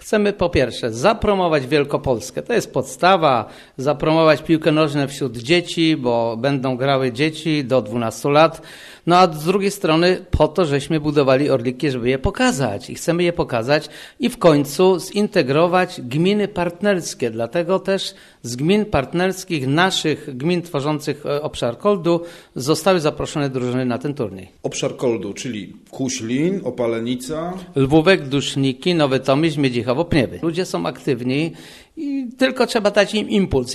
Chcemy po pierwsze zapromować Wielkopolskę, to jest podstawa, zapromować piłkę nożną wśród dzieci, bo będą grały dzieci do 12 lat, no a z drugiej strony po to, żeśmy budowali Orliki, żeby je pokazać i chcemy je pokazać i w końcu zintegrować gminy partnerskie, dlatego też z gmin partnerskich, naszych gmin tworzących obszar Koldu zostały zaproszone drużyny na ten turniej. Obszar Koldu, czyli Kuślin, Opalenica, Lwówek, Duszniki, Nowy Tomyśl, Miedzichowo, Pniewy. Ludzie są aktywni i tylko trzeba dać im impuls.